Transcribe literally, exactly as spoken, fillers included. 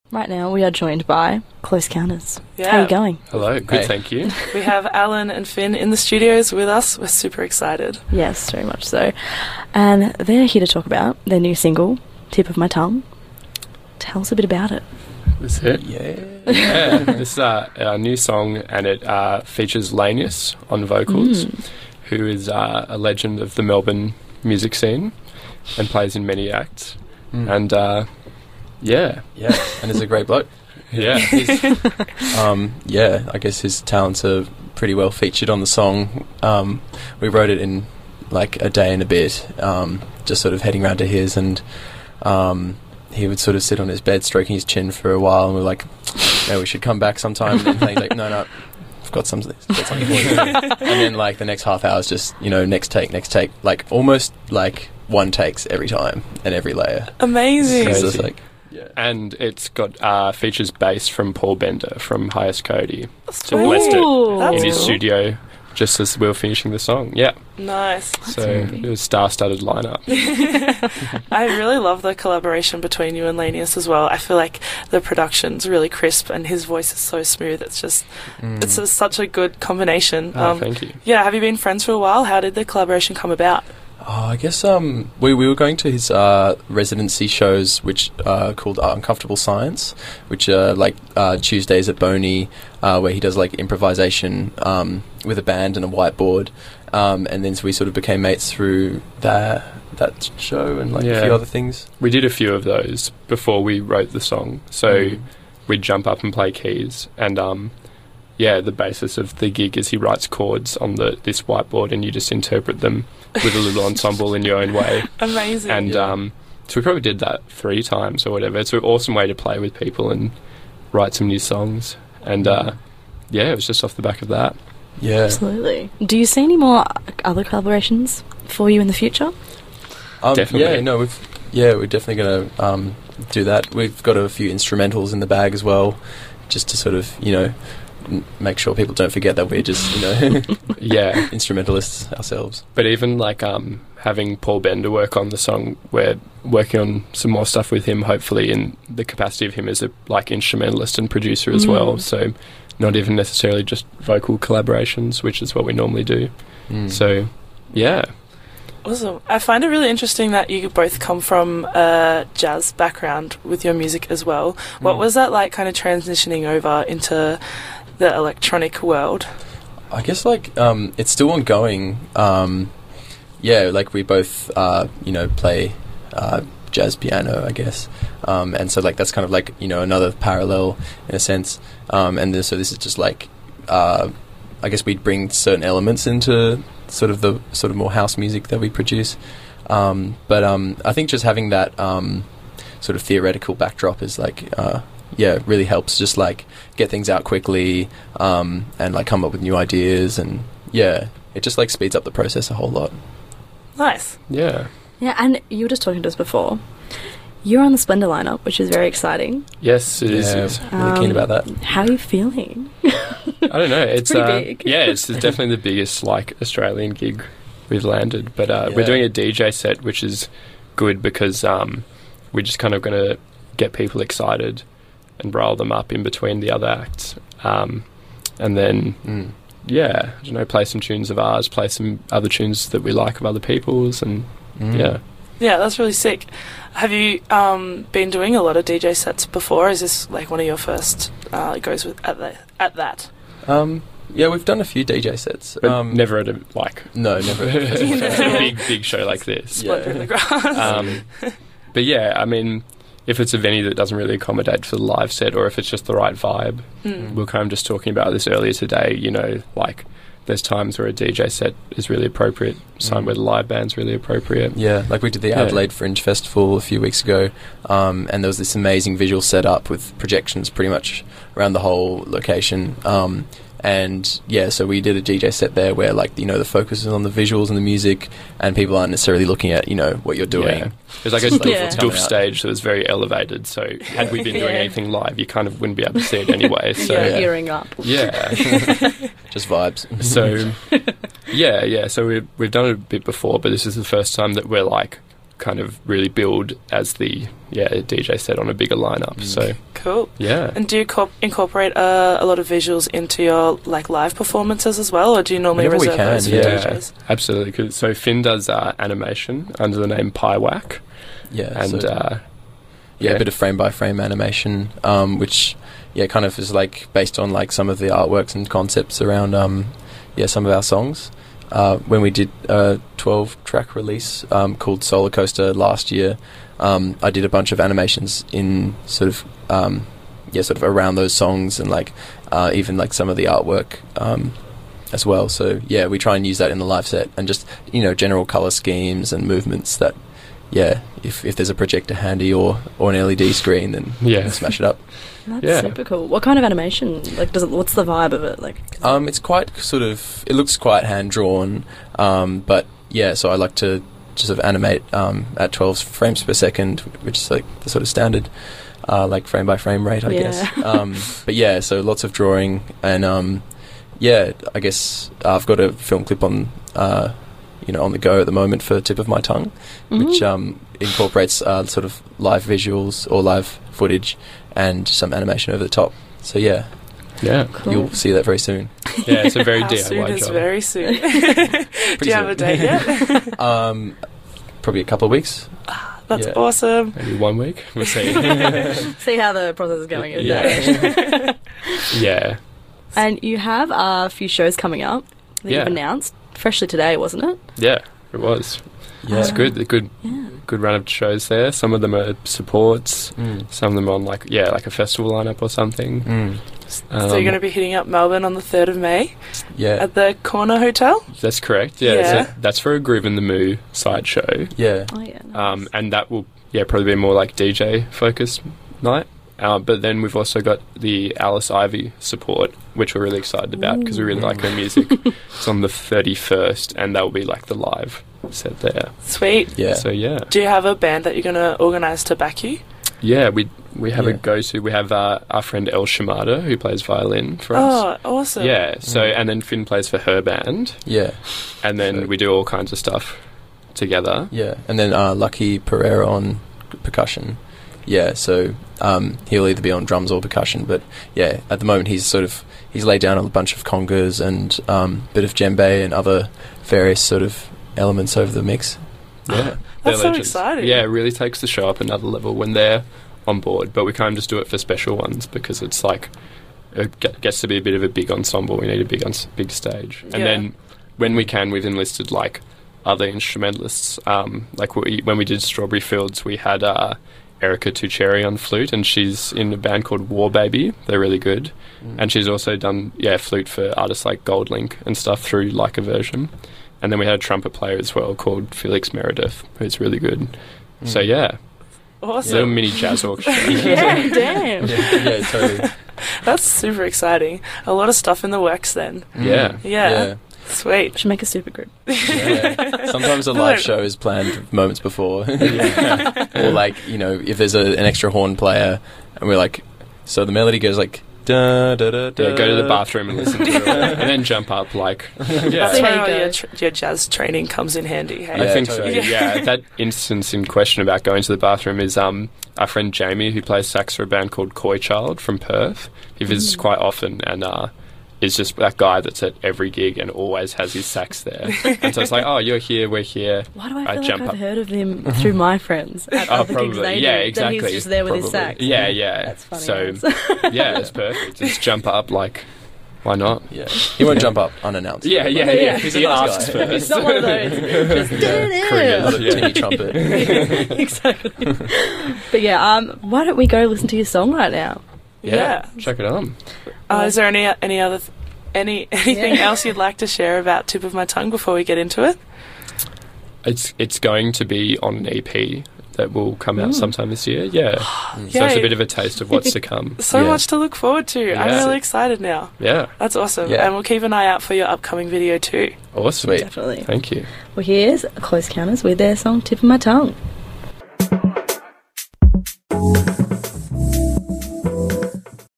Right now we are joined by Close Counters. Yeah. How are you going? Hello, good, Hey. thank you. We have Alan and Finn in the studios with us. We're super excited. Yes, very much so. And they're here to talk about their new single, Tip of My Tongue. Tell us a bit about it. That's it. Yeah. Yeah, this is uh, our new song, and it uh, features Lanius on vocals, Mm. who is uh, a legend of the Melbourne music scene and plays in many acts. Mm. And uh, yeah, Yeah, and he's a great bloke. yeah, Um, yeah, I guess his talents are pretty well featured on the song. Um, we wrote it in like a day and a bit, um, just sort of heading round to his, and um, he would sort of sit on his bed stroking his chin for a while, and we're like, no, we should come back sometime. And he's like, no, no, I've got something, got something for you. And then like the next half hour is just, you know, next take, next take, like almost like one takes every time and every layer. Amazing. It's Crazy. just like, yeah. and it's got uh, features bass from Paul Bender from Highest Cody. So Ooh, blessed it that's in his cool. studio just as we were finishing the song. Yeah, Nice. so amazing. it was star-studded lineup. I really love the collaboration between you and Lanius as well. I feel like the production's really crisp and his voice is so smooth. It's just, Mm. it's a, such a good combination. Oh, Um, thank you. yeah, have you been friends for a while? How did the collaboration come about? Oh, I guess um, we, we were going to his uh, residency shows, which are called uh, Uncomfortable Science, which are like uh, Tuesdays at Boney, uh, where he does like improvisation um, with a band and a whiteboard. Um, and then so we sort of became mates through that that show and like Yeah. a few other things. We did a few of those before we wrote the song. So Mm. we'd jump up and play keys, and um, yeah, the basis of the gig is he writes chords on the this whiteboard, and you just interpret them with a little ensemble in your own way. Amazing. And Yeah. um, so we probably did that three times or whatever. It's an awesome way to play with people and write some new songs. And uh, yeah, it was just off the back of that. Yeah. Absolutely. Do you see any more other collaborations for you in the future? Um, Definitely. Yeah, no, we've yeah, we're definitely going to um, do that. We've got a few instrumentals in the bag as well, just to sort of, you know, n- make sure people don't forget that we're just, you know, Yeah, instrumentalists ourselves. but even like um, having Paul Bender work on the song, we're working on some more stuff with him, hopefully in the capacity of him as a like instrumentalist and producer as Mm. well. So not even necessarily just vocal collaborations, which is what we normally do. Mm. So yeah, Awesome. I find it really interesting that you both come from a jazz background with your music as well. What Mm. was that like kind of transitioning over into the electronic world? I guess like um, it's still ongoing. Um, yeah, like we both uh, you know play uh, jazz piano, I guess, um, and so like that's kind of like you know another parallel in a sense. Um, and this, so this is just like uh, I guess we bring certain elements into sort of the sort of more house music that we produce. Um, but um, I think just having that um, sort of theoretical backdrop is like. Uh, yeah, really helps just like get things out quickly um, and like come up with new ideas, and yeah, it just like speeds up the process a whole lot. Nice. yeah. Yeah, and you were just talking to us before. You're on the Splendor lineup, which is very exciting. Yes, it is. yeah, It's- really keen Um, about that. How are you feeling? I don't know. It's, pretty uh, big. yeah, it's definitely the biggest like Australian gig we've landed. But uh, Yeah. we're doing a D J set, which is good because um, we're just kind of going to get people excited and rile them up in between the other acts, um, and then Mm. yeah, I don't know, play some tunes of ours, play some other tunes that we like of other people's, and Mm. yeah. Yeah, that's really sick. Have you um, been doing a lot of D J sets before? Is this like one of your first uh, goes with at, the, at that? Um, yeah, we've done a few D J sets. But Um, never at a like No, never. a big big show like this. Yeah. Splinter in the grass. Um, but yeah, I mean, if it's a venue that doesn't really accommodate for the live set, or if it's just the right vibe, Mm. we were kind of just talking about this earlier today, you know, like there's times where a D J set is really appropriate, some Mm. where the live band's really appropriate. Yeah, like we did the Yeah. Adelaide Fringe Festival a few weeks ago, um, and there was this amazing visual setup with projections pretty much around the whole location. Um, and yeah, so we did a D J set there where, like, you know, the focus is on the visuals and the music, and people aren't necessarily looking at, you know, what you're doing. Yeah. There's like a Just doof, Yeah. doof stage that was very elevated, so had we been doing Yeah. anything live, you kind of wouldn't be able to see it anyway. So You're Yeah. earring up. yeah. Just vibes. So, yeah, yeah. So we've we've done it a bit before, but this is the first time that we're like kind of really build as the yeah D J set on a bigger lineup. Mm. So Cool. yeah. And do you corp- incorporate uh, a lot of visuals into your like live performances as well, or do you normally Whenever we reserve can, those for yeah. D Js? Absolutely. 'Cause- so Finn does uh, animation under the name Piewack, Yeah, and so- uh, yeah, yeah. a bit of frame by frame animation, um, which yeah, kind of is like based on like some of the artworks and concepts around um, yeah, some of our songs. Uh, when we did a twelve track release um, called Solar Coaster last year, um, I did a bunch of animations in sort of um, yeah, sort of around those songs and like uh, even like some of the artwork um, as well. So yeah, we try and use that in the live set and just you know general color schemes and movements that. Yeah, if if there's a projector handy or, or an L E D screen, then Yeah. yeah, smash it up. That's Yeah. super cool. What kind of animation? Like, does it? What's the vibe of it? Like, Um, it's quite sort of, it looks quite hand drawn, um, but yeah, so I like to just sort of animate um, at twelve frames per second, which is like the sort of standard, uh, like frame by frame rate, I Yeah. guess. Um, but yeah, so lots of drawing, and um, yeah, I guess I've got a film clip on. Uh, you know, on the go at the moment for Tip of My Tongue, which Mhm. um, incorporates uh, sort of live visuals or live footage and some animation over the top. So yeah, yeah, Cool. you'll see that very soon. yeah. It's a very How D I Y soon is job. very soon? Do you have a date yet? Um, probably a couple of weeks. That's Yeah. awesome. Maybe one week. We'll see. see how the process is going. at Yeah. that age. yeah, And you have a few shows coming up that Yeah. you've announced freshly today, wasn't it? yeah. It was. Yeah. It's good. A good, Yeah. good run of shows there. Some of them are supports. Mm. Some of them on like yeah, like a festival lineup or something. Mm. Um, So you're going to be hitting up Melbourne on the third of May Yeah. at the Corner Hotel? That's correct. Yeah, Yeah. So that's for a Groove in the Moo sideshow. Yeah. Oh yeah. Nice. Um, and that will, yeah, probably be more like D J focused night. Uh, but then we've also got the Alice Ivy support, which we're really excited about because we really like her music. It's on the thirty-first, and that will be like the live set there. Sweet. Yeah. So yeah, Do you have a band that you're going to organise to back you? yeah, we we have a Yeah. go-to. We have uh, our friend El Shimada who plays violin for us. Oh, awesome. Yeah. So Mm. and then Finn plays for her band, Yeah. and then So- we do all kinds of stuff together. Yeah. And then uh, Lucky Pereira on percussion. Yeah. So um, he'll either be on drums or percussion, but yeah, at the moment he's sort of he's laid down a bunch of congas and um, bit of djembe and other various sort of elements over the mix. Yeah, That's they're so legends. exciting. Yeah, it really takes the show up another level when they're on board. But we can't just do it for special ones because it's like it ge- gets to be a bit of a big ensemble. We need a big uns- big stage, and Yeah. then when we can, we've enlisted like other instrumentalists. Um, like we, when we did Strawberry Fields, we had uh, Erica Tucheri on flute, and she's in a band called War Baby. They're really good, Mm. and she's also done yeah flute for artists like Goldlink and stuff through Like a Version. And then we had a trumpet player as well called Felix Meredith, who's really good. So Mm. yeah, Awesome. little mini jazz orchestra. yeah, damn. yeah, yeah, totally. That's super exciting. A lot of stuff in the works then. Yeah. Yeah. Sweet. Should make a super group. Yeah. Sometimes a No. live show is planned moments before. Or like, you know, if there's a, an extra horn player and we're like, so the melody goes like, da da da da. Yeah, go to the bathroom and listen to it, and then jump up like. That's Yeah, See how where you all go. your, tr- your jazz training comes in handy. Hey? I Yeah, think totally. so. Yeah, that instance in question about going to the bathroom is um our friend Jamie, who plays sax for a band called Coy Child from Perth. He visits Mm. quite often and uh, is just that guy that's at every gig and always has his sax there. And so it's like, oh, you're here, we're here. Why do I I feel jump like I've up. heard of him through my friends? At Oh, other gigs probably. they Yeah, do, then exactly. he's just there with his Probably. sax. Yeah, yeah. That's funny. So as. yeah, it's perfect. Just jump up like, why not? Yeah. He won't jump up unannounced. Yeah, yeah, Yeah, yeah. yeah. He's a he nice asks guy. first. It's not one of those. Just Cricket. Not a Yeah. tinny trumpet. exactly. But yeah, um, why don't we go listen to your song right now? Yeah, Yeah. check it on. Uh, is there any any other th- any anything Yeah. else you'd like to share about Tip of My Tongue before we get into it? It's it's going to be on an E P that will come out Mm. sometime this year. Yeah, Mm. so it's a Yay. bit of a taste of what's to come. So Yeah. much to look forward to. I'm Yeah. really excited now. Yeah, That's awesome. Yeah. And we'll keep an eye out for your upcoming video too. awesome. Sweet. Definitely. Thank you. Well, here's Close Counters with their song "Tip of My Tongue."